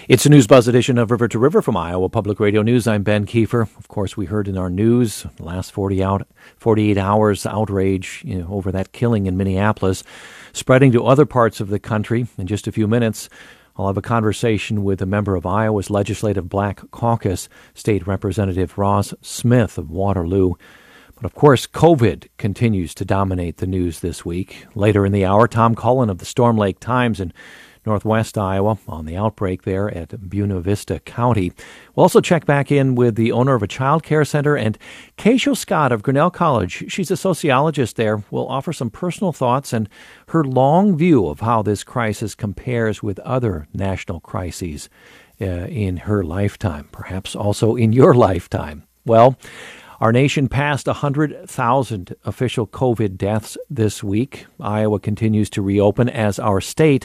It's a News Buzz edition of River to River from Iowa Public Radio News. I'm Ben Kiefer. Of course, we heard in our news the last 48 hours outrage over that killing in Minneapolis, spreading to other parts of the country. In just a few minutes, I'll have a conversation with a member of Iowa's Legislative Black Caucus, State Representative Ross Smith of Waterloo. But of course, COVID continues to dominate the news this week. Later in the hour, Tom Cullen of the Storm Lake Times in Northwest Iowa on the outbreak there at Buena Vista County. We'll also check back in with the owner of a child care center, and Keisha Scott of Grinnell College. She's a sociologist there. Will offer some personal thoughts and her long view of how this crisis compares with other national crises in her lifetime, perhaps also in your lifetime. Well, our nation passed 100,000 official COVID deaths this week. Iowa continues to reopen as our state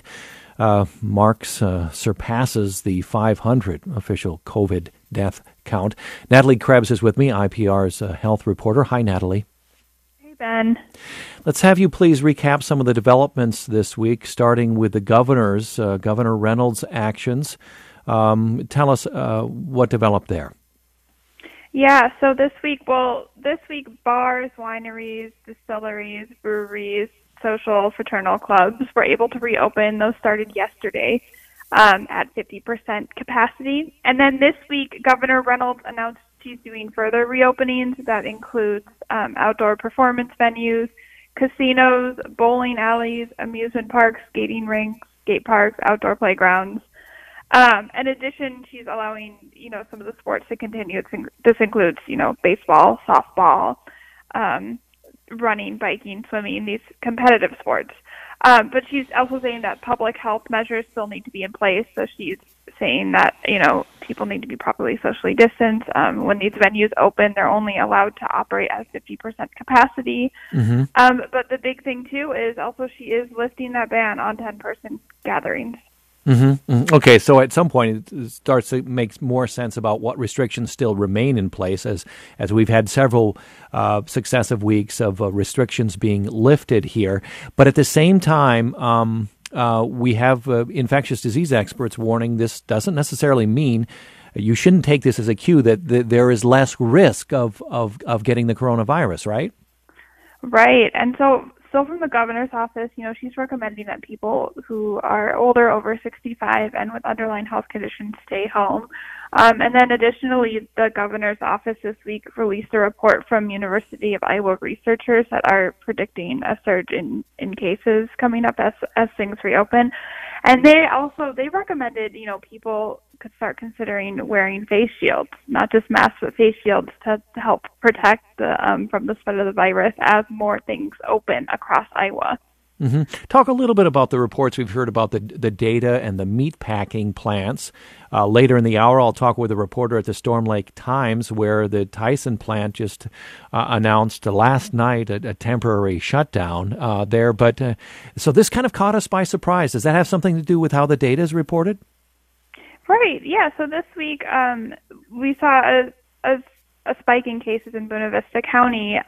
surpasses the 500 official COVID death count. Natalie Krebs is with me, IPR's health reporter. Hi, Natalie. Hey, Ben. Let's have you please recap some of the developments this week, starting with the governor's, Governor Reynolds' actions. Tell us what developed there. Yeah, so this week bars, wineries, distilleries, breweries, social fraternal clubs were able to reopen. Those started yesterday at 50% capacity. And then this week, Governor Reynolds announced she's doing further reopenings. That includes outdoor performance venues, casinos, bowling alleys, amusement parks, skating rinks, skate parks, outdoor playgrounds. In addition, she's allowing, some of the sports to continue. This includes, baseball, softball, running, biking, swimming, these competitive sports. But she's also saying that public health measures still need to be in place. So she's saying that, people need to be properly socially distanced. When these venues open, they're only allowed to operate at 50% capacity. Mm-hmm. But the big thing, too, is also she is lifting that ban on 10-person gatherings. Mm-hmm. Mm-hmm. Okay, so at some point it starts to make more sense about what restrictions still remain in place as we've had several successive weeks of restrictions being lifted here. But at the same time, we have infectious disease experts warning this doesn't necessarily mean you shouldn't take this as a cue that there is less risk of getting the coronavirus, right? Right, and so from the governor's office, she's recommending that people who are older, over 65, and with underlying health conditions stay home. And then additionally, the governor's office this week released a report from University of Iowa researchers that are predicting a surge in cases coming up as things reopen. And they recommended, people could start considering wearing face shields, not just masks, but face shields to help protect from the spread of the virus as more things open across Iowa. Mm-hmm. Talk a little bit about the reports we've heard about the data and the meat packing plants. Later in the hour, I'll talk with a reporter at the Storm Lake Times, where the Tyson plant just announced last night a temporary shutdown there. But so this kind of caught us by surprise. Does that have something to do with how the data is reported? Right. Yeah. So this week we saw a spike in cases in Buena Vista County.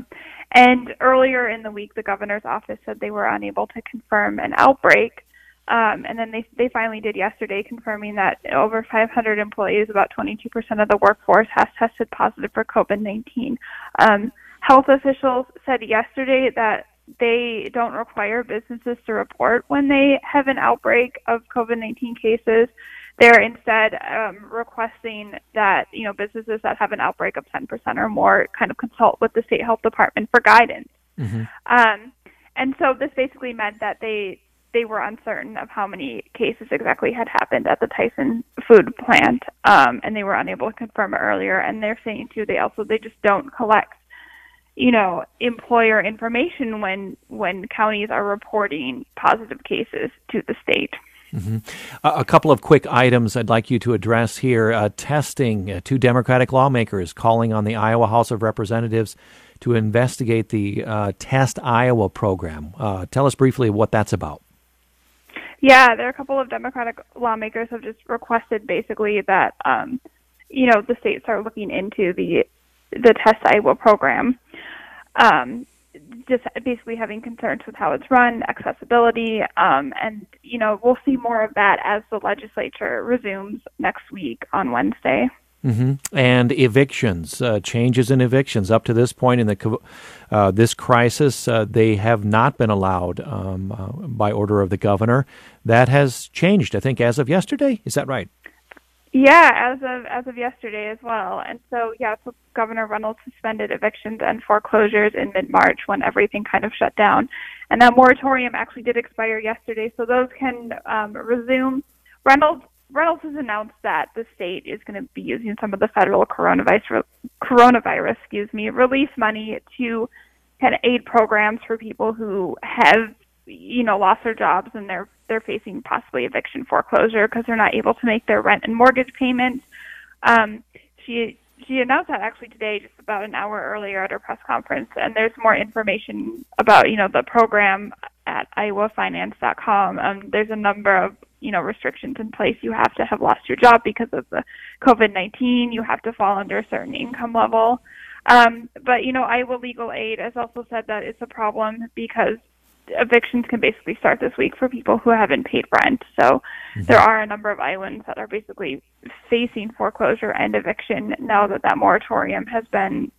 And earlier in the week, the governor's office said they were unable to confirm an outbreak. And then they finally did yesterday, confirming that over 500 employees, about 22% of the workforce, has tested positive for COVID-19. Health officials said yesterday that they don't require businesses to report when they have an outbreak of COVID-19 cases. They're instead requesting that, businesses that have an outbreak of 10% or more kind of consult with the state health department for guidance. Mm-hmm. And so this basically meant that they were uncertain of how many cases exactly had happened at the Tyson food plant, and they were unable to confirm it earlier. And they're saying, too, they just don't collect, employer information when counties are reporting positive cases to the state. Mm-hmm. A couple of quick items I'd like you to address here. Testing. Two Democratic lawmakers calling on the Iowa House of Representatives to investigate the Test Iowa program. Tell us briefly what that's about. Yeah, there are a couple of Democratic lawmakers have just requested basically that, the state start looking into the Test Iowa program. just basically having concerns with how it's run, accessibility, and we'll see more of that as the legislature resumes next week on Wednesday. Mm-hmm. And evictions, changes in evictions. Up to this point in this crisis, they have not been allowed by order of the governor. That has changed, I think, as of yesterday. Is that right? Yeah, as of yesterday as well. And so Governor Reynolds suspended evictions and foreclosures in mid-March when everything kind of shut down. And that moratorium actually did expire yesterday, so those can resume. Reynolds has announced that the state is going to be using some of the federal coronavirus relief money to kind of aid programs for people who have lost their jobs and they're facing possibly eviction foreclosure because they're not able to make their rent and mortgage payments. She announced that actually today, just about an hour earlier at her press conference, and there's more information about the program at iowafinance.com. There's a number of restrictions in place. You have to have lost your job because of the COVID-19. You have to fall under a certain income level. But Iowa Legal Aid has also said that it's a problem because evictions can basically start this week for people who haven't paid rent. So there are a number of Iowans that are basically facing foreclosure and eviction now that moratorium has been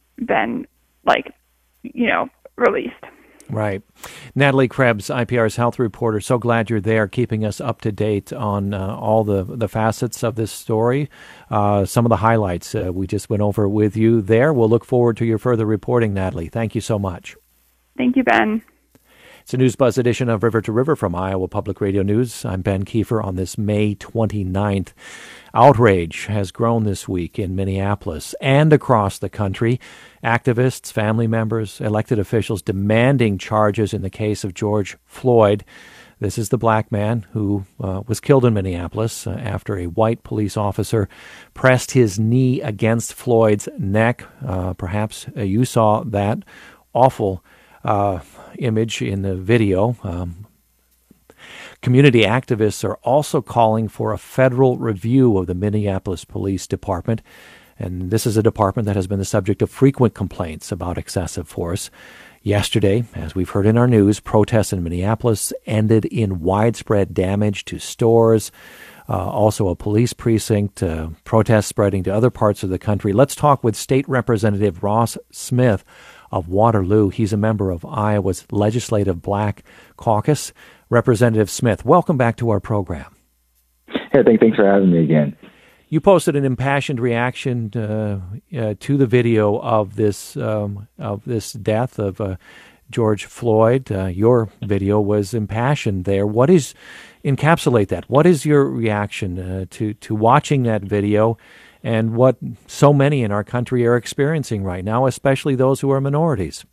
released. Right. Natalie Krebs, IPR's health reporter, so glad you're there keeping us up to date on all the facets of this story. Some of the highlights we just went over with you there. We'll look forward to your further reporting, Natalie. Thank you so much. Thank you, Ben. It's a News Buzz edition of River to River from Iowa Public Radio News. I'm Ben Kiefer on this May 29th. Outrage has grown this week in Minneapolis and across the country. Activists, family members, elected officials demanding charges in the case of George Floyd. This is the black man who was killed in Minneapolis after a white police officer pressed his knee against Floyd's neck. Perhaps you saw that awful image in the video. Community activists are also calling for a federal review of the Minneapolis Police Department. And this is a department that has been the subject of frequent complaints about excessive force. Yesterday, as we've heard in our news, protests in Minneapolis ended in widespread damage to stores, also a police precinct, protests spreading to other parts of the country. Let's talk with State Representative Ross Smith of Waterloo. He's a member of Iowa's Legislative Black Caucus. Representative Smith, welcome back to our program. Hey, thanks for having me again. You posted an impassioned reaction to the video of this death of George Floyd. Your video was impassioned there. Encapsulate that? What is your reaction to watching that video and what so many in our country are experiencing right now, especially those who are minorities?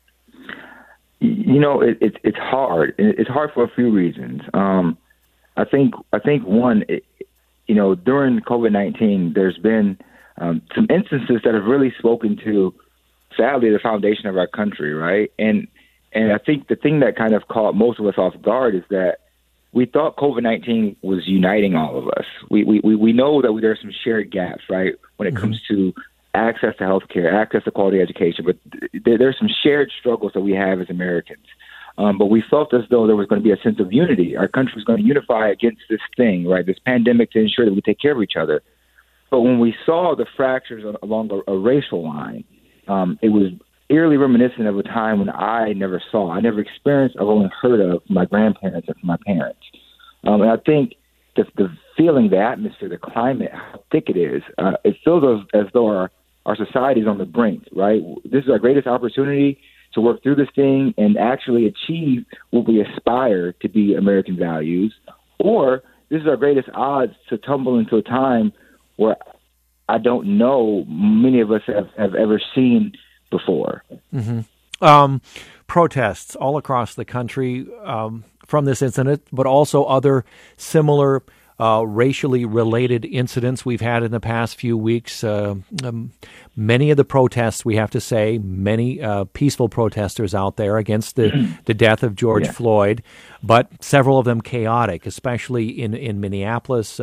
It's hard. It's hard for a few reasons. I think one, during COVID-19, there's been some instances that have really spoken to, sadly, the foundation of our country, right? And I think the thing that kind of caught most of us off guard is that we thought COVID-19 was uniting all of us. We know that there are some shared gaps, right, when it comes to access to health care, access to quality education, but there's some shared struggles that we have as Americans. But we felt as though there was going to be a sense of unity. Our country was going to unify against this thing, right, this pandemic, to ensure that we take care of each other. But when we saw the fractures along a racial line, it was eerily reminiscent of a time when I never experienced, I've only heard of my grandparents and from my parents. And I think the feeling, the atmosphere, the climate, how thick it is, it feels as though our society is on the brink, right? This is our greatest opportunity to work through this thing and actually achieve what we aspire to be American values, or this is our greatest odds to tumble into a time where I don't know many of us have ever seen before. Protests all across the country from this incident, but also other similar racially related incidents we've had in the past few weeks. Many of the protests, we have to say, many peaceful protesters out there against the death of George Floyd, but several of them chaotic, especially in Minneapolis.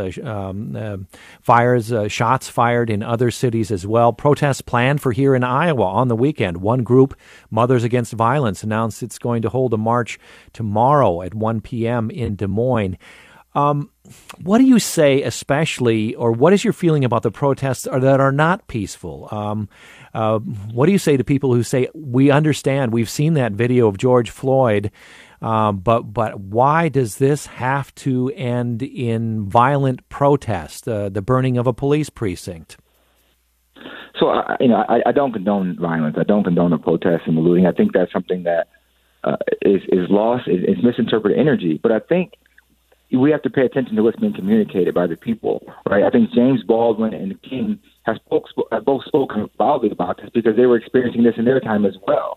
Shots fired in other cities as well. Protests planned for here in Iowa on the weekend. One group, Mothers Against Violence, announced it's going to hold a march tomorrow at 1 p.m. in Des Moines. What do you say, especially, or what is your feeling about the protests that are not peaceful? What do you say to people who say, we understand, we've seen that video of George Floyd, but why does this have to end in violent protest, the burning of a police precinct? So, I don't condone violence. I don't condone the protests and the looting. I think that's something that is lost, is misinterpreted energy. But I think we have to pay attention to what's being communicated by the people, right? I think James Baldwin and King have both spoken loudly about this because they were experiencing this in their time as well.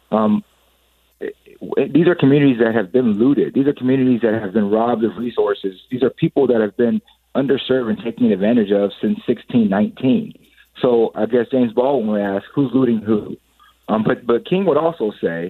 These are communities that have been looted. These are communities that have been robbed of resources. These are people that have been underserved and taken advantage of since 1619. So I guess James Baldwin would ask, who's looting who? But King would also say,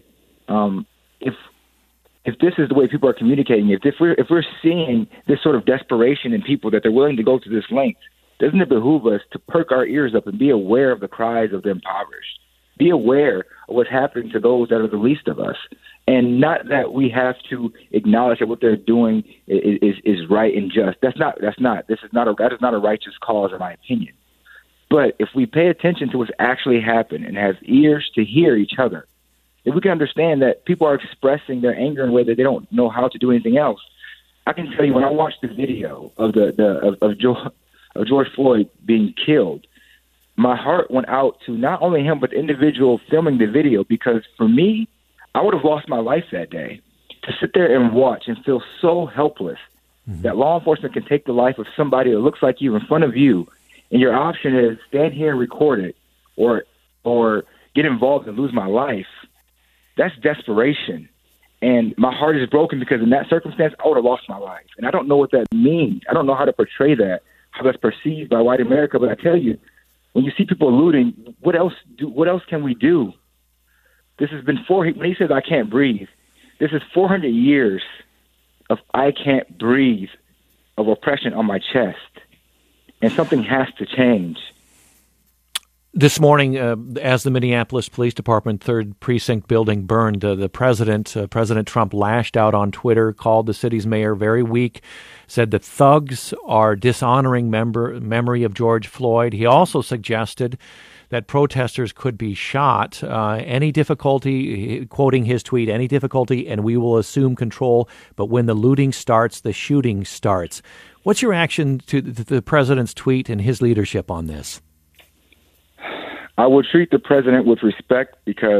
if this is the way people are communicating, if we're seeing this sort of desperation in people that they're willing to go to this length, doesn't it behoove us to perk our ears up and be aware of the cries of the impoverished? Be aware of what's happening to those that are the least of us, and not that we have to acknowledge that what they're doing is right and just. That is not a righteous cause, in my opinion. But if we pay attention to what's actually happened and have ears to hear each other, if we can understand that people are expressing their anger in a way that they don't know how to do anything else. I can tell you, when I watched the video of George Floyd being killed, my heart went out to not only him but the individual filming the video, because for me, I would have lost my life that day. To sit there and watch and feel so helpless that law enforcement can take the life of somebody that looks like you in front of you, and your option is stand here and record it or get involved and lose my life. That's desperation. And my heart is broken because in that circumstance, I would have lost my life. And I don't know what that means. I don't know how to portray that, how that's perceived by white America. But I tell you, when you see people looting, what else can we do? This has been when he says I can't breathe, this is 400 years of I can't breathe, of oppression on my chest. And something has to change. This morning, as the Minneapolis Police Department 3rd Precinct building burned, President Trump lashed out on Twitter, called the city's mayor very weak, said that thugs are dishonoring memory of George Floyd. He also suggested that protesters could be shot. Any difficulty, quoting his tweet, any difficulty and we will assume control, but when the looting starts, the shooting starts. What's your reaction to the president's tweet and his leadership on this? I would treat the president with respect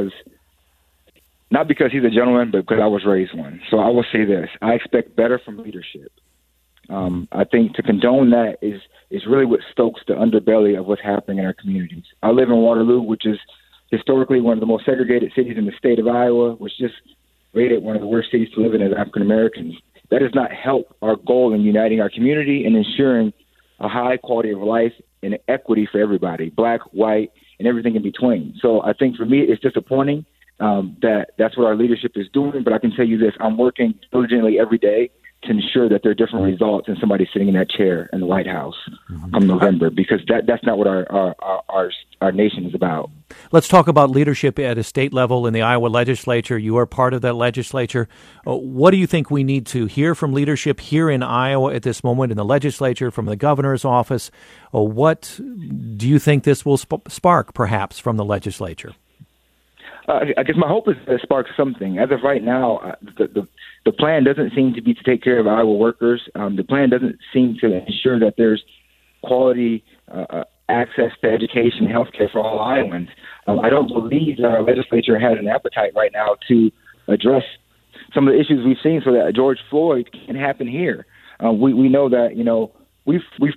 not because he's a gentleman, but because I was raised one. So I will say this. I expect better from leadership. I think to condone that is really what stokes the underbelly of what's happening in our communities. I live in Waterloo, which is historically one of the most segregated cities in the state of Iowa, which just rated one of the worst cities to live in as African Americans. That does not help our goal in uniting our community and ensuring a high quality of life and equity for everybody, black, white, and everything in between. So I think for me, it's disappointing that's what our leadership is doing. But I can tell you this, I'm working diligently every day to ensure that there are different results than somebody sitting in that chair in the White House come November, because that's not what our nation is about. Let's talk about leadership at a state level in the Iowa legislature. You are part of that legislature. What do you think we need to hear from leadership here in Iowa at this moment in the legislature, from the governor's office? What do you think this will spark, perhaps, from the legislature? I guess my hope is to spark something. As of right now, the plan doesn't seem to be to take care of Iowa workers. The plan doesn't seem to ensure that there's quality access to education and health care for all Iowans. I don't believe that our legislature has an appetite right now to address some of the issues we've seen so that George Floyd can happen here. We know that, we've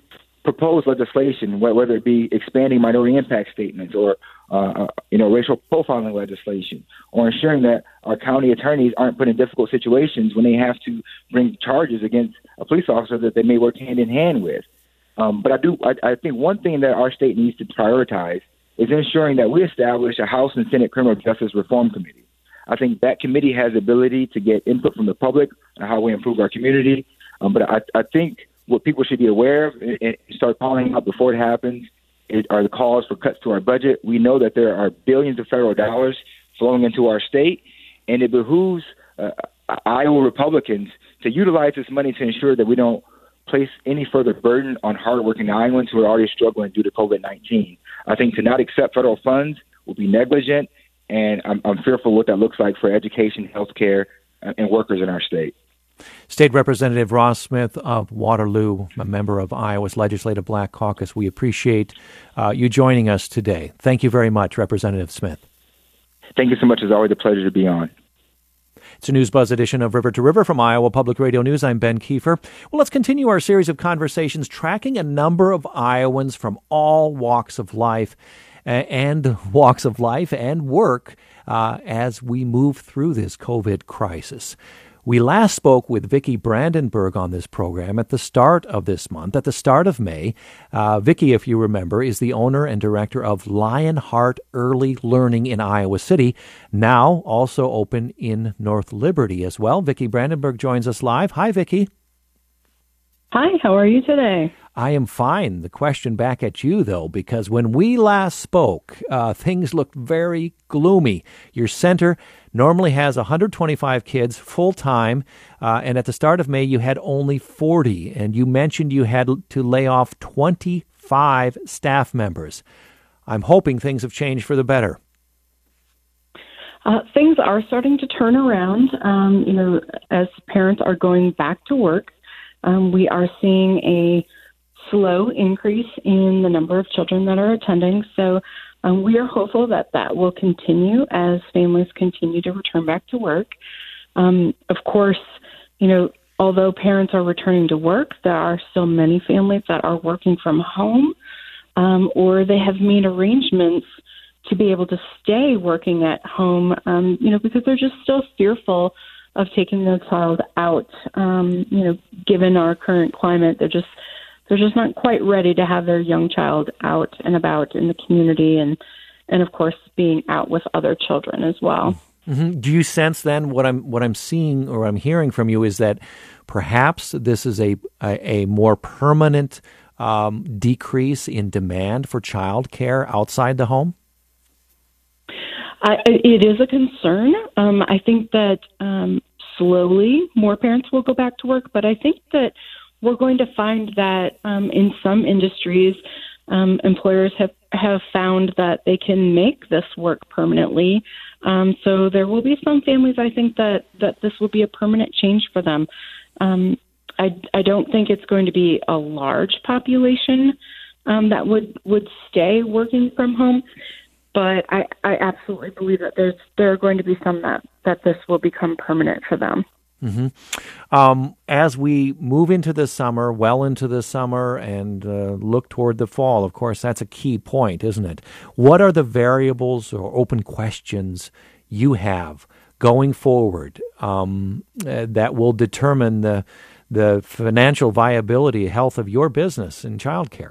proposed legislation, whether it be expanding minority impact statements or racial profiling legislation, or ensuring that our county attorneys aren't put in difficult situations when they have to bring charges against a police officer that they may work hand in hand with. But I think one thing that our state needs to prioritize is ensuring that we establish a House and Senate Criminal Justice Reform Committee. I think that committee has the ability to get input from the public on how we improve our community. But I think what people should be aware of and start calling out before it happens are the calls for cuts to our budget. We know that there are billions of federal dollars flowing into our state, and it behooves Iowa Republicans to utilize this money to ensure that we don't place any further burden on hardworking Iowans who are already struggling due to COVID-19. I think to not accept federal funds will be negligent, and I'm fearful what that looks like for education, healthcare, and workers in our state. State Representative Ross Smith of Waterloo, a member of Iowa's Legislative Black Caucus, we appreciate you joining us today. Thank you very much, Representative Smith. Thank you so much. It's always a pleasure to be on. It's a News Buzz edition of River to River from Iowa Public Radio News. I'm Ben Kiefer. Well, let's continue our series of conversations tracking a number of Iowans from all walks of life and work as we move through this COVID crisis. We last spoke with Vicki Brandenburg on this program at the start of this month, at the start of May. Vicki, if you remember, is the owner and director of Lionheart Early Learning in Iowa City, now also open in North Liberty as well. Vicki Brandenburg joins us live. Hi, Vicki. Hi, how are you today? I am fine. The question back at you, though, because when we last spoke, things looked very gloomy. Your center normally has 125 kids full-time, and at the start of May, you had only 40, and you mentioned you had to lay off 25 staff members. I'm hoping things have changed for the better. Things are starting to turn around, as parents are going back to work. We are seeing a slow increase in the number of children that are attending. So we are hopeful that that will continue as families continue to return back to work. Of course, although parents are returning to work, there are still many families that are working from home, or they have made arrangements to be able to stay working at home, because they're just still fearful of taking their child out. Given our current climate, they're just not quite ready to have their young child out and about in the community, and of course being out with other children as well. Mm-hmm. Do you sense then what I'm seeing or I'm hearing from you is that perhaps this is a more permanent decrease in demand for child care outside the home? It is a concern. I think that slowly more parents will go back to work, but I think that we're going to find that in some industries, employers have found that they can make this work permanently. So there will be some families, I think, that this will be a permanent change for them. I don't think it's going to be a large population that would stay working from home, but I absolutely believe that there are going to be some that this will become permanent for them. Mm-hmm. As we move into the summer, well into the summer, and look toward the fall, of course, that's a key point, isn't it? What are the variables or open questions you have going forward that will determine the financial viability, health of your business in childcare?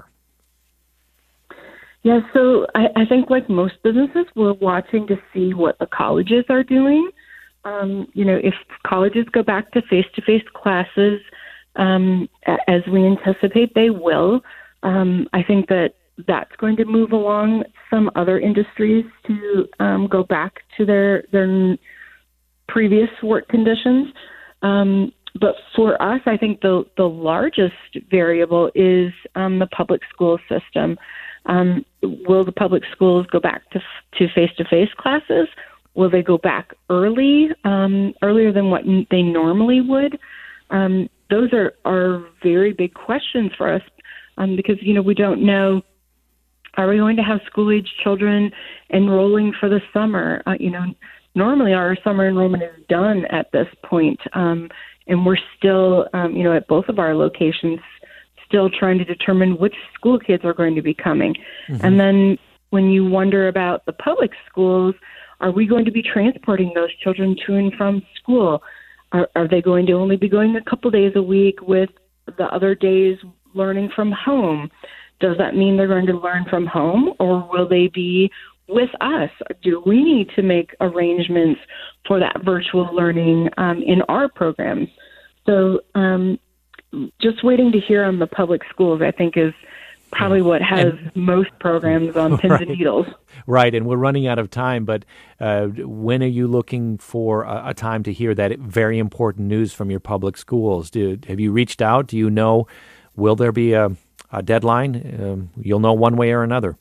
Yeah, so I think like most businesses, we're watching to see what the colleges are doing. If colleges go back to face-to-face classes, as we anticipate they will, I think that's going to move along some other industries to go back to their previous work conditions. But for us, I think the largest variable is the public school system. Will the public schools go back to face-to-face classes? Will they go back earlier than what they normally would? Those are very big questions for us because, we don't know, are we going to have school-age children enrolling for the summer? Normally our summer enrollment is done at this point, and we're still, at both of our locations, still trying to determine which school kids are going to be coming. And then when you wonder about the public schools, are we going to be transporting those children to and from school? Are they going to only be going a couple days a week with the other days learning from home? Does that mean they're going to learn from home, or will they be with us? Do we need to make arrangements for that virtual learning in our programs? So just waiting to hear on the public schools, I think, is probably what has most programs on pins and needles. Right, and we're running out of time, but when are you looking for a time to hear that very important news from your public schools? Have you reached out? Do you know, will there be a deadline? You'll know one way or another.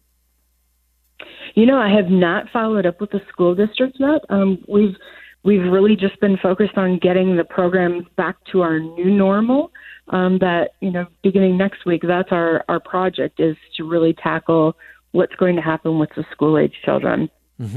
I have not followed up with the school districts yet. We've really just been focused on getting the programs back to our new normal. That beginning next week, that's our project, is to really tackle what's going to happen with the school-age children.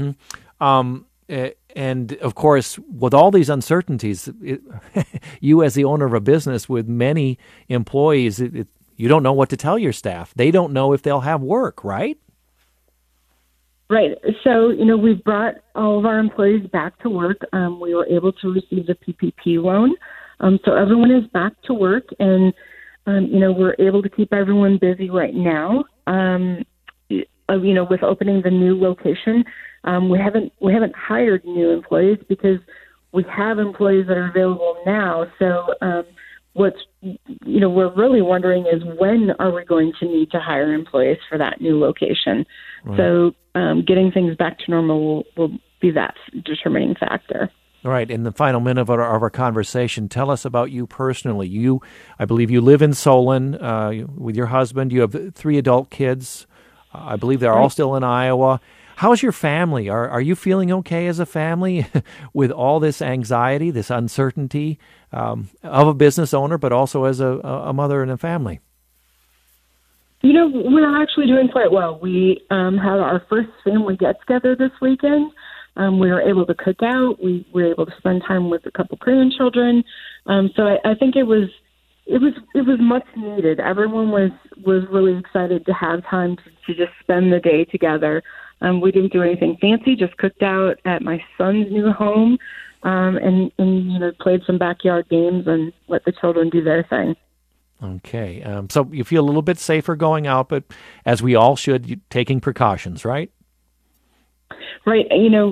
And of course, with all these uncertainties, you as the owner of a business with many employees, you don't know what to tell your staff. They don't know if they'll have work, right? Right. So, we've brought all of our employees back to work. We were able to receive the PPP loan. So everyone is back to work, and, we're able to keep everyone busy right now. With opening the new location, we haven't hired new employees because we have employees that are available now. So we're really wondering is, when are we going to need to hire employees for that new location? Right. So getting things back to normal will be that determining factor. All right. In the final minute of our conversation, tell us about you personally. I believe you live in Solon with your husband. You have 3 adult kids. I believe they're all still in Iowa. How's your family? Are you feeling okay as a family with all this anxiety, this uncertainty of a business owner, but also as a mother and a family? We're actually doing quite well. We had our first family get-together this weekend. We were able to cook out. We were able to spend time with a couple grandchildren. So I think it was much needed. Everyone was really excited to have time to just spend the day together. We didn't do anything fancy, just cooked out at my son's new home, and played some backyard games and let the children do their thing. Okay. So you feel a little bit safer going out, but as we all should, taking precautions, right? Right.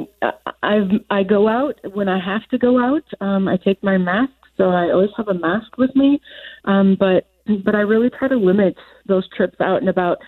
I go out when I have to go out. I take my mask, so I always have a mask with me. But I really try to limit those trips out and about.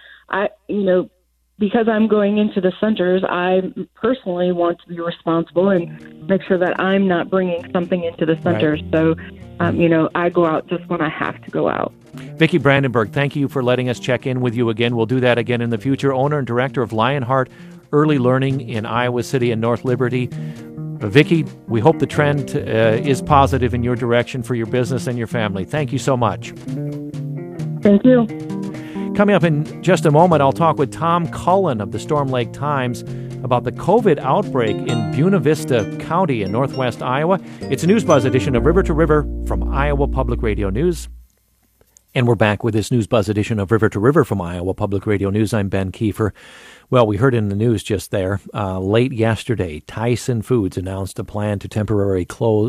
Because I'm going into the centers, I personally want to be responsible and make sure that I'm not bringing something into the centers. Right. So, I go out just when I have to go out. Vicki Brandenburg, thank you for letting us check in with you again. We'll do that again in the future. Owner and director of Lionheart Early Learning in Iowa City and North Liberty. Vicki, we hope the trend is positive in your direction for your business and your family. Thank you so much. Thank you. Coming up in just a moment, I'll talk with Tom Cullen of the Storm Lake Times about the COVID outbreak in Buena Vista County in northwest Iowa. It's a News Buzz edition of River to River from Iowa Public Radio News. And we're back with this News Buzz edition of River to River from Iowa Public Radio News. I'm Ben Kiefer. Well, we heard in the news just there, late yesterday, Tyson Foods announced a plan to temporarily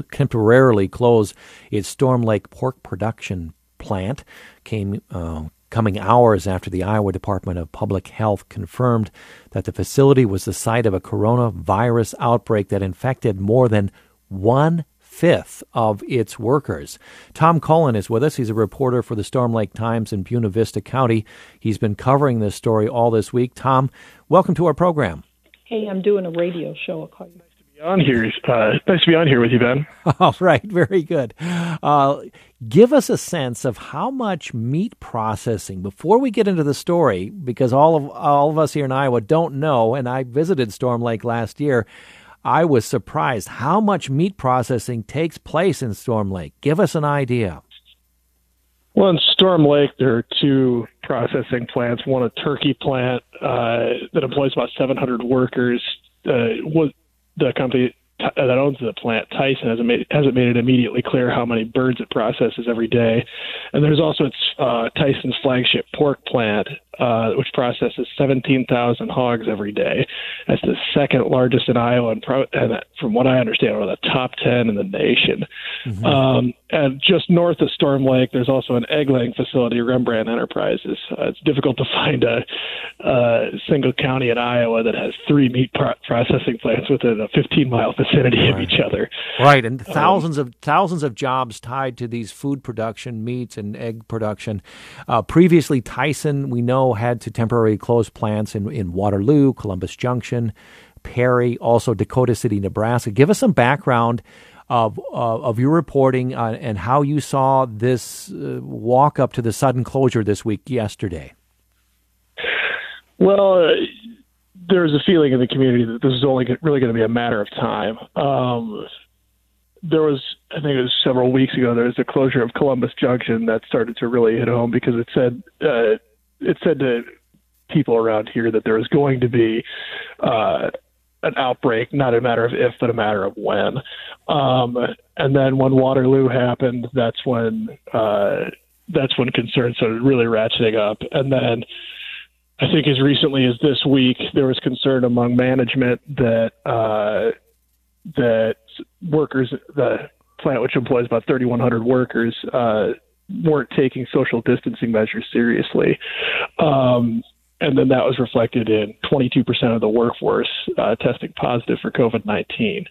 close its Storm Lake pork production plant. Coming hours after the Iowa Department of Public Health confirmed that the facility was the site of a coronavirus outbreak that infected more than 1/5 of its workers. Tom Cullen is with us. He's a reporter for the Storm Lake Times in Buena Vista County. He's been covering this story all this week. Tom, welcome to our program. Hey, I'm doing a radio show. I'll call you. Nice to be on here with you, Ben. All right, very good. Give us a sense of how much meat processing, before we get into the story, because all of us here in Iowa don't know, and I visited Storm Lake last year. I was surprised how much meat processing takes place in Storm Lake. Give us an idea. Well, in Storm Lake, there are 2 processing plants. One, a turkey plant that employs about 700 workers. The company that owns the plant, Tyson, hasn't made it immediately clear how many birds it processes every day. And there's also Tyson's flagship pork plant, which processes 17,000 hogs every day. That's the second largest in Iowa, and from what I understand, one of the top 10 in the nation. And just north of Storm Lake, there's also an egg-laying facility, Rembrandt Enterprises. It's difficult to find a single county in Iowa that has 3 meat processing plants within a 15-mile vicinity of each other. Right, and thousands of jobs tied to these food production, meats and egg production. Previously, Tyson, we know, had to temporarily close plants in Waterloo, Columbus Junction, Perry, also Dakota City, Nebraska. Give us some background of your reporting and how you saw this walk up to the sudden closure this week yesterday. Well, there's a feeling in the community that this is only really going to be a matter of time. There was, I think it was several weeks ago, there was a closure of Columbus Junction that started to really hit home because it said to people around here that there was going to be an outbreak, not a matter of if, but a matter of when. And then when Waterloo happened, that's when concerns started really ratcheting up. And then I think as recently as this week, there was concern among management that workers, the plant, which employs about 3,100 workers, weren't taking social distancing measures seriously. And then that was reflected in 22% of the workforce testing positive for COVID-19.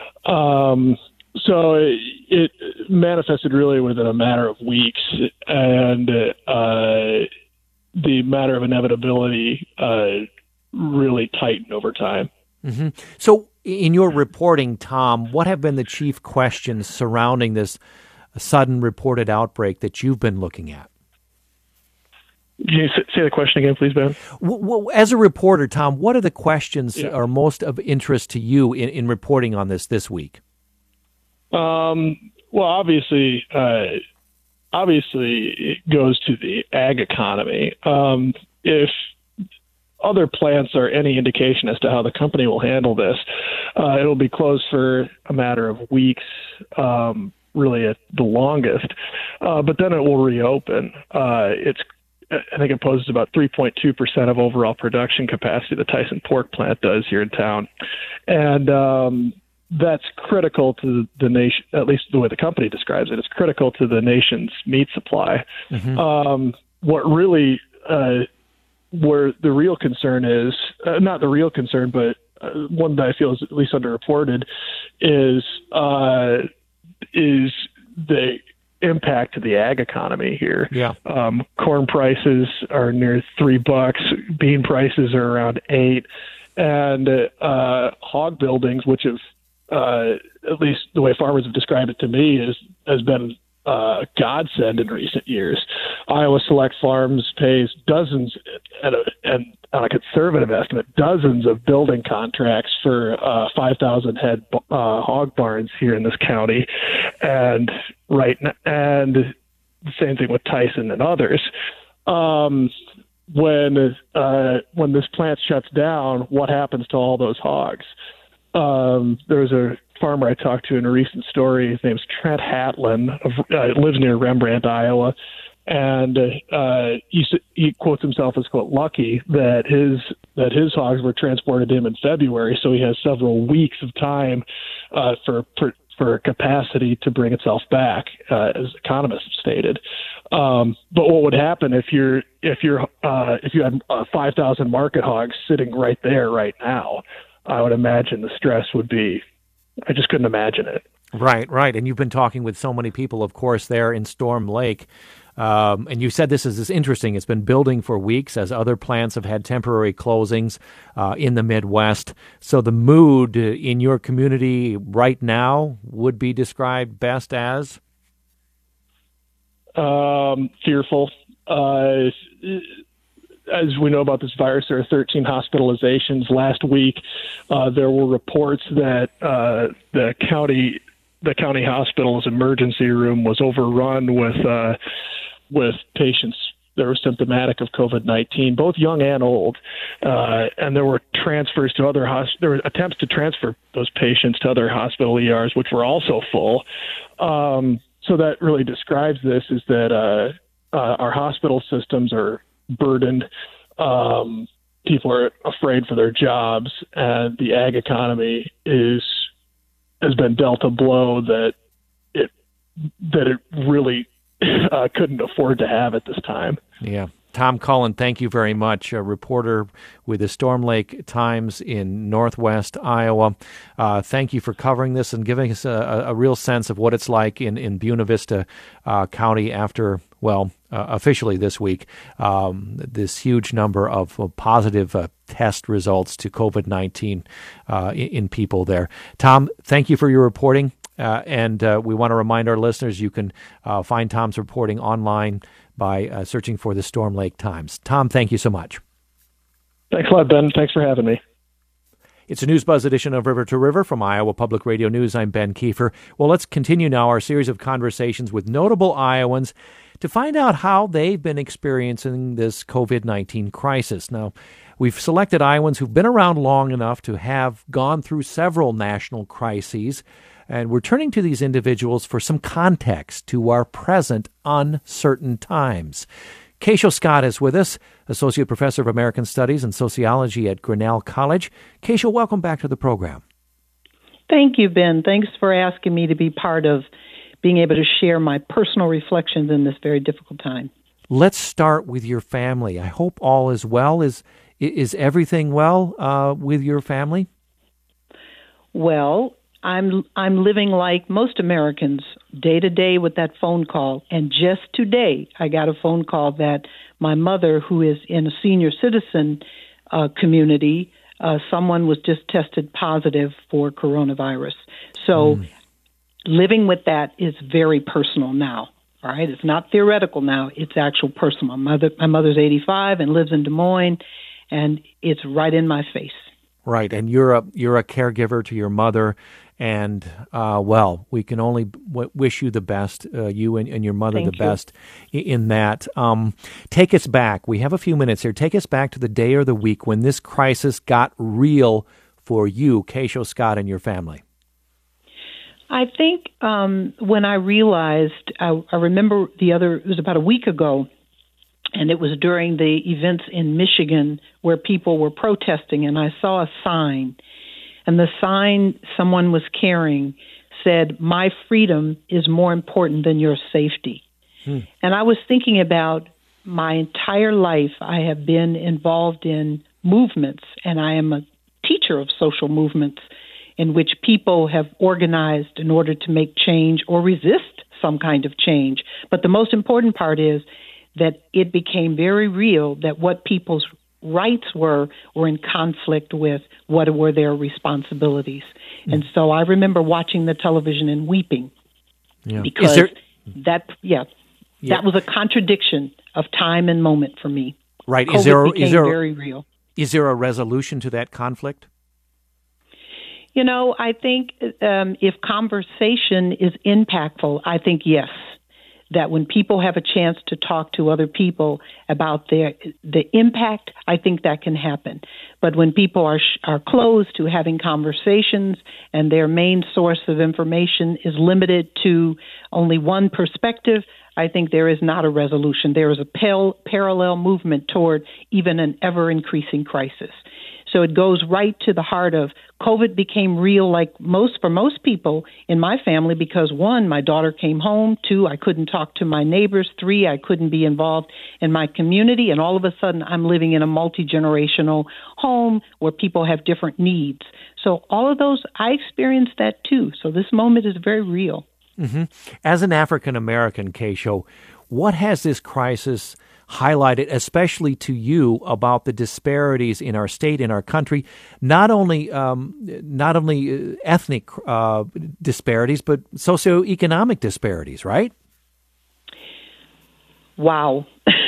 So it manifested really within a matter of weeks, and the matter of inevitability really tightened over time. Mm-hmm. So in your reporting, Tom, what have been the chief questions surrounding this sudden reported outbreak that you've been looking at? Can you say the question again, please, Ben? Well, as a reporter, Tom, what are the questions that are most of interest to you in reporting on this week? Well, obviously, it goes to the ag economy. If other plants are any indication as to how the company will handle this, it'll be closed for a matter of weeks, really at the longest. But then it will reopen. I think it poses about 3.2% of overall production capacity the Tyson pork plant does here in town. And that's critical to the nation, at least the way the company describes it. It's critical to the nation's meat supply. Mm-hmm. What really, where the real concern is, not the real concern, but one that I feel is at least underreported, is the impact to the ag economy here. Yeah. Corn prices are near $3. Bean prices are around $8, and hog buildings, which have, at least the way farmers have described it to me, has been a godsend in recent years. Iowa Select Farms pays dozens, and on a conservative estimate, dozens of building contracts for 5,000 head hog barns here in this county, and the same thing with Tyson and others. When this plant shuts down, what happens to all those hogs? There was a farmer I talked to in a recent story. His name's Trent Hatlin. Lives near Rembrandt, Iowa. And he quotes himself as, quote, lucky that his hogs were transported to him in February, so he has several weeks of time for capacity to bring itself back, as economists have stated. But what would happen if you had 5,000 market hogs sitting right there right now? I would imagine the stress would be, I just couldn't imagine it. Right. And you've been talking with so many people, of course, there in Storm Lake. And you said this is interesting. It's been building for weeks as other plants have had temporary closings in the Midwest. So the mood in your community right now would be described best as? Fearful. As we know about this virus, there are 13 hospitalizations. Last week, there were reports that the county hospital's emergency room was overrun with patients that were symptomatic of COVID-19, both young and old, and there were transfers to other there were attempts to transfer those patients to other hospital ERs, which were also full. So that really describes this: is that our hospital systems are burdened. People are afraid for their jobs, and the ag economy has been dealt a blow that it really couldn't afford to have at this time. Yeah. Tom Cullen, thank you very much, a reporter with the Storm Lake Times in Northwest Iowa. Thank you for covering this and giving us a real sense of what it's like in Buena Vista County after, officially this week, this huge number of positive test results to COVID-19 in people there. Tom, thank you for your reporting. And we want to remind our listeners you can find Tom's reporting online by searching for the Storm Lake Times. Tom, thank you so much. Thanks a lot, Ben. Thanks for having me. It's a News Buzz edition of River to River from Iowa Public Radio News. I'm Ben Kiefer. Well, let's continue now our series of conversations with notable Iowans to find out how they've been experiencing this COVID-19 crisis. Now, we've selected Iowans who've been around long enough to have gone through several national crises, and we're turning to these individuals for some context to our present uncertain times. Keisho Scott is with us, Associate Professor of American Studies and Sociology at Grinnell College. Keisho, welcome back to the program. Thank you, Ben. Thanks for asking me to be part of being able to share my personal reflections in this very difficult time. Let's start with your family. I hope all is well. Is everything well with your family? Well, I'm living like most Americans, day to day with that phone call. And just today, I got a phone call that my mother, who is in a senior citizen community, someone was just tested positive for coronavirus. So living with that is very personal now. All right, it's not theoretical now; it's actual personal. My mother's 85 and lives in Des Moines, and it's right in my face. Right, and you're a caregiver to your mother, and we can only wish you the best, you and your mother the best in that. Take us back. We have a few minutes here. Take us back to the day or the week when this crisis got real for you, Keisho Scott, and your family. I think when I realized, I remember it was about a week ago, and it was during the events in Michigan where people were protesting, and I saw a sign. And the sign someone was carrying said, "My freedom is more important than your safety." And I was thinking about my entire life. I have been involved in movements, and I am a teacher of social movements in which people have organized in order to make change or resist some kind of change. But the most important part is that it became very real that what people's rights were in conflict with what were their responsibilities. And so I remember watching the television and weeping because that was a contradiction of time and moment for me. Right. COVID became very real. Is there a resolution to that conflict? You know, I think if conversation is impactful, I think yes. That when people have a chance to talk to other people about the impact, I think that can happen. But when people are closed to having conversations and their main source of information is limited to only one perspective, I think there is not a resolution. There is a parallel movement toward even an ever-increasing crisis. So it goes right to the heart of COVID became real for most people in my family because 1, my daughter came home, 2, I couldn't talk to my neighbors, 3, I couldn't be involved in my community, and all of a sudden I'm living in a multi-generational home where people have different needs. So all of those, I experienced that too. So this moment is very real. Mm-hmm. As an African-American, Keisho, what has this crisis highlighted, especially to you, about the disparities in our state, in our country, not only ethnic disparities, but socioeconomic disparities, right? Wow.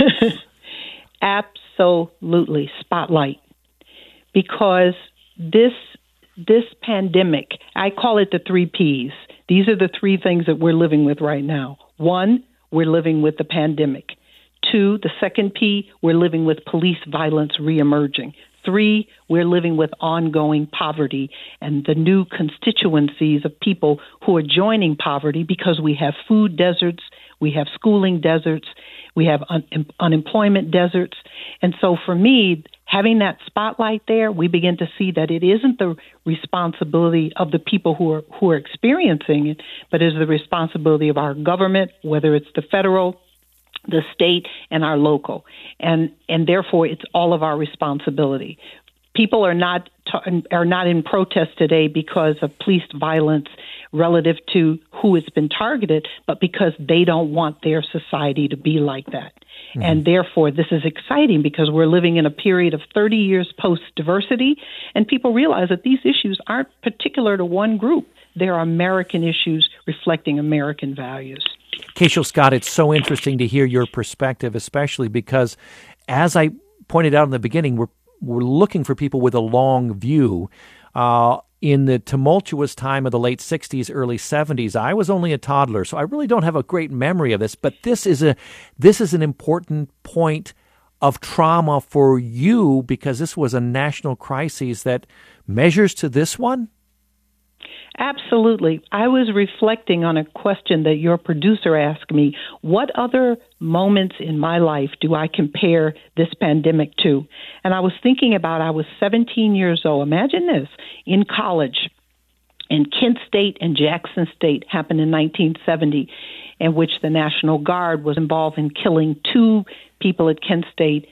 Absolutely. Spotlight. Because this pandemic, I call it the 3 Ps. These are the 3 things that we're living with right now. 1, we're living with the pandemic. 2, the second P, we're living with police violence reemerging. 3, we're living with ongoing poverty and the new constituencies of people who are joining poverty because we have food deserts, we have schooling deserts, we have unemployment deserts. And so for me, having that spotlight there, we begin to see that it isn't the responsibility of the people who are experiencing it, but is the responsibility of our government, whether it's the federal, the state, and our local. And therefore, it's all of our responsibility. People are not in protest today because of police violence relative to who has been targeted, but because they don't want their society to be like that. Mm-hmm. And therefore, this is exciting because we're living in a period of 30 years post-diversity, and people realize that these issues aren't particular to one group. They're American issues reflecting American values. Keshal Scott, it's so interesting to hear your perspective, especially because, as I pointed out in the beginning, we're looking for people with a long view. In the tumultuous time of the late 60s, early 70s, I was only a toddler, so I really don't have a great memory of this. But this is an important point of trauma for you because this was a national crisis that measures to this one. Absolutely. I was reflecting on a question that your producer asked me. What other moments in my life do I compare this pandemic to? And I was thinking about, I was 17 years old. Imagine this, in college, and Kent State and Jackson State happened in 1970, in which the National Guard was involved in killing 2 people at Kent State,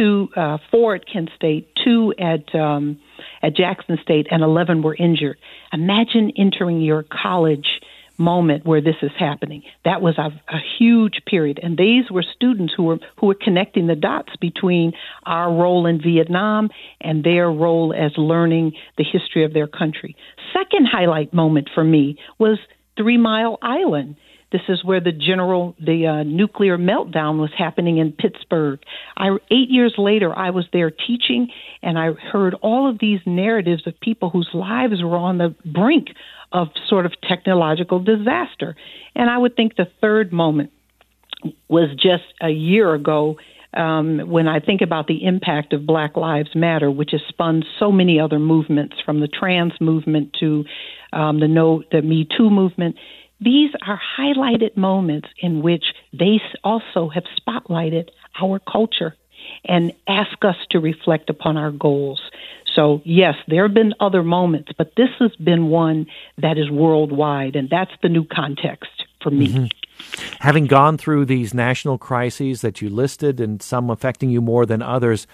4 at Kent State, 2 at Jackson State, and 11 were injured. Imagine entering your college moment where this is happening. That was a huge period, and these were students who were connecting the dots between our role in Vietnam and their role as learning the history of their country. Second highlight moment for me was 3 Mile Island. This is where the nuclear meltdown was happening in Pittsburgh. 8 years later, I was there teaching, and I heard all of these narratives of people whose lives were on the brink of sort of technological disaster. And I would think the third moment was just a year ago when I think about the impact of Black Lives Matter, which has spun so many other movements, from the trans movement to the Me Too movement. These are highlighted moments in which they also have spotlighted our culture and ask us to reflect upon our goals. So, yes, there have been other moments, but this has been one that is worldwide, and that's the new context for me. Mm-hmm. Having gone through these national crises that you listed and some affecting you more than others,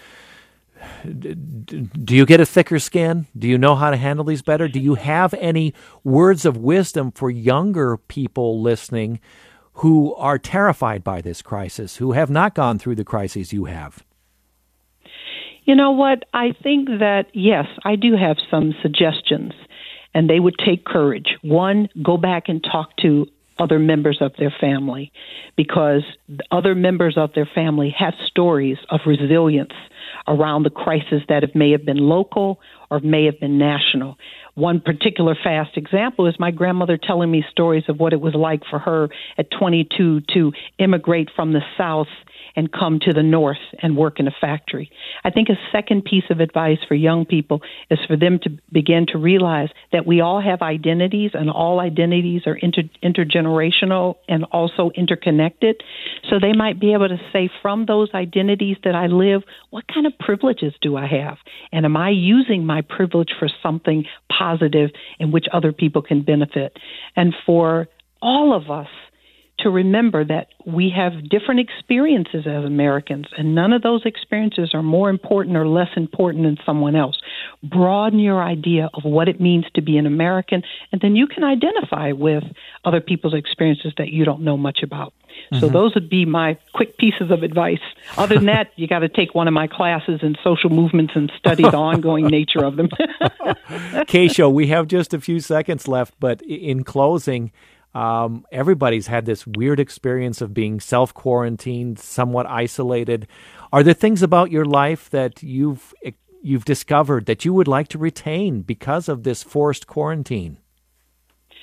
do you get a thicker skin? Do you know how to handle these better? Do you have any words of wisdom for younger people listening who are terrified by this crisis, who have not gone through the crises you have? You know what? I think that, yes, I do have some suggestions, and they would take courage. One, go back and talk to other members of their family, because other members of their family have stories of resilience around the crisis that may have been local or may have been national. One particular fast example is my grandmother telling me stories of what it was like for her at 22 to immigrate from the South and come to the North and work in a factory. I think a second piece of advice for young people is for them to begin to realize that we all have identities, and all identities are intergenerational and also interconnected. So they might be able to say, from those identities that I live, what kind of privileges do I have? And am I using my privilege for something positive in which other people can benefit? And for all of us to remember that we have different experiences as Americans, and none of those experiences are more important or less important than someone else. Broaden your idea of what it means to be an American, and then you can identify with other people's experiences that you don't know much about. So those would be my quick pieces of advice. Other than that, you got to take one of my classes in social movements and study the ongoing nature of them. Keshal, we have just a few seconds left, but in closing, everybody's had this weird experience of being self-quarantined, somewhat isolated. Are there things about your life that you've discovered that you would like to retain because of this forced quarantine?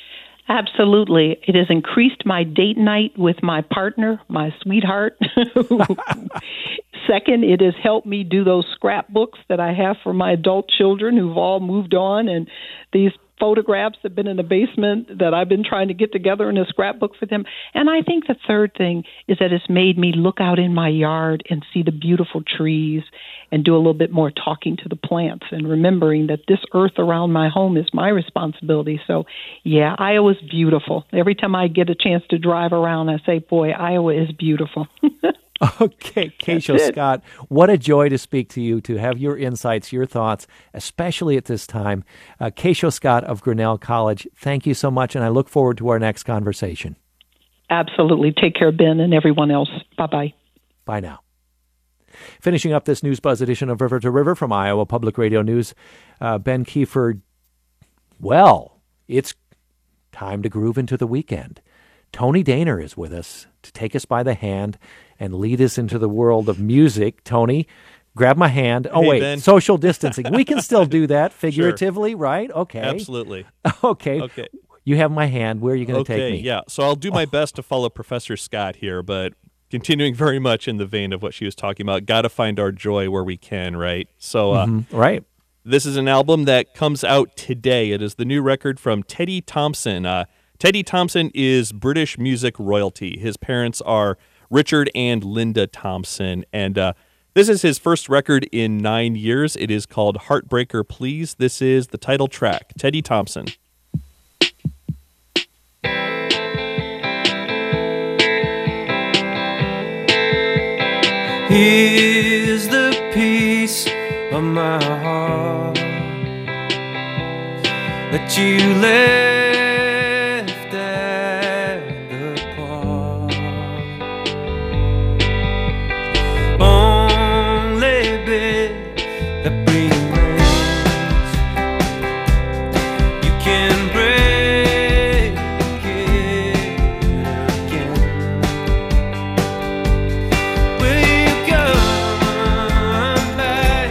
Absolutely. It has increased my date night with my partner, my sweetheart. Second, it has helped me do those scrapbooks that I have for my adult children who've all moved on, and these photographs have been in the basement that I've been trying to get together in a scrapbook for them. And I think the third thing is that it's made me look out in my yard and see the beautiful trees and do a little bit more talking to the plants and remembering that this earth around my home is my responsibility. So, yeah, Iowa's beautiful. Every time I get a chance to drive around, I say, boy, Iowa is beautiful. Okay, Keisha Scott, what a joy to speak to you, to have your insights, your thoughts, especially at this time. Keisha Scott of Grinnell College, thank you so much, and I look forward to our next conversation. Absolutely. Take care, Ben, and everyone else. Bye-bye. Bye now. Finishing up this News Buzz edition of River to River from Iowa Public Radio News, Ben Kiefer, well, it's time to groove into the weekend. Tony Daner is with us to take us by the hand and lead us into the world of music. Tony, grab my hand. Oh, hey, wait, Ben. Social distancing. We can still do that figuratively, Sure. Right? Okay. Absolutely. Okay. You have my hand. Where are you going to take me? Yeah. So I'll do my best to follow Professor Scott here, but continuing very much in the vein of what she was talking about, got to find our joy where we can, right? So, Right. This is an album that comes out today. It is the new record from Teddy Thompson. Teddy Thompson is British music royalty. His parents are Richard and Linda Thompson, and this is his first record in 9 years. It is called Heartbreaker Please. This is the title track, Teddy Thompson. Here's the piece of my heart that you left at the park. Only bit that remains, you can break it again. Will you come back?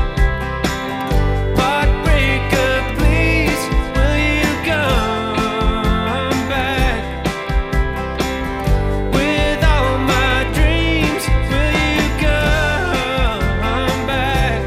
Heartbreaker, please. Will you come back? With all my dreams, will you come back?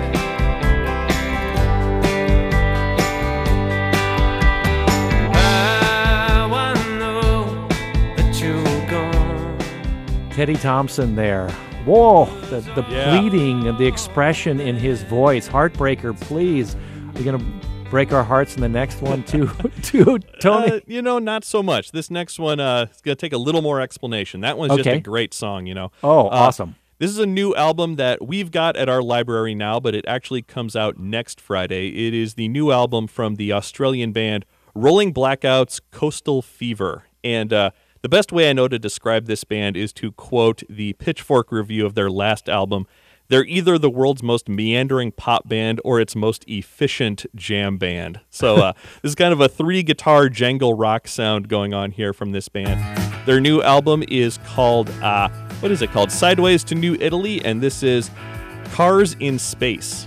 I know that you're gone. Teddy Thompson there. Whoa, the Yeah. pleading and the expression in his voice. Heartbreaker, please. Are you going to break our hearts in the next one too, Tony? Not so much. This next one is going to take a little more explanation. That one's just Okay. a great song, Oh, awesome. This is a new album that we've got at our library now, but it actually comes out next Friday. It is the new album from the Australian band Rolling Blackouts' Coastal Fever. And the best way I know to describe this band is to quote the Pitchfork review of their last album. They're either the world's most meandering pop band or its most efficient jam band. So this is kind of a 3-guitar jangle rock sound going on here from this band. Their new album is called, what is it called? Sideways to New Italy, and this is Cars in Space.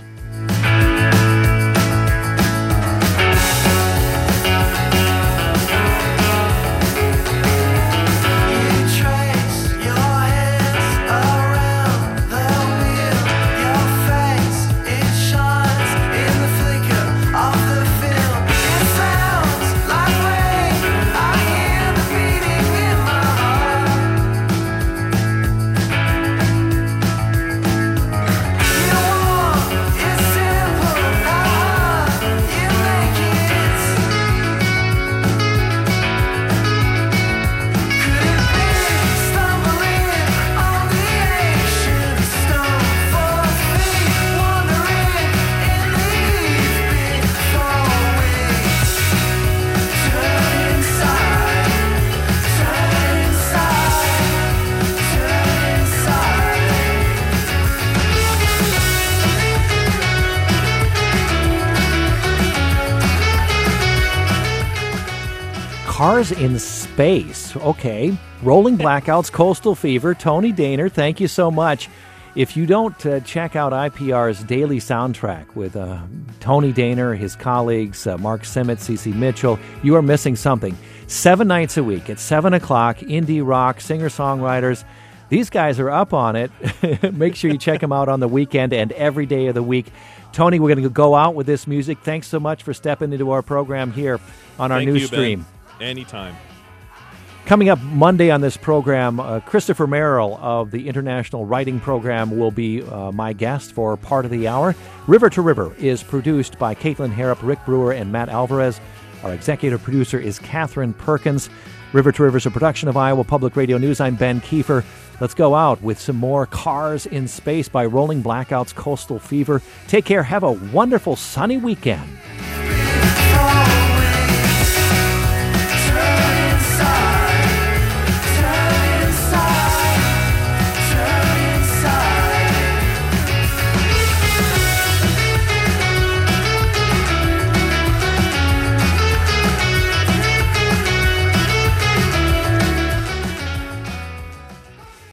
Trace your hands around the wheel, your face, it shines in the flicker of the film. It sounds like rain, I hear the beating in my heart. You want it's simple, you make it. Could it be stumbling on the ancient stone, 4 feet wandering in the eve before we turn inside, turn inside, turn inside? Cars in Space. Okay. Rolling Blackouts, Coastal Fever, Tony Daner, thank you so much. If you don't check out IPR's daily soundtrack with Tony Daner, his colleagues, Mark Simmet, CeCe Mitchell, you are missing something. 7 nights a week at 7 o'clock, indie rock, singer-songwriters. These guys are up on it. Make sure you check them out on the weekend and every day of the week. Tony, we're going to go out with this music. Thanks so much for stepping into our program here on our news stream. Anytime. Coming up Monday on this program, Christopher Merrill of the International Writing Program will be my guest for part of the hour. River to River is produced by Caitlin Harrop, Rick Brewer, and Matt Alvarez. Our executive producer is Catherine Perkins. River to River is a production of Iowa Public Radio News. I'm Ben Kiefer. Let's go out with some more Cars in Space by Rolling Blackouts, Coastal Fever. Take care. Have a wonderful sunny weekend.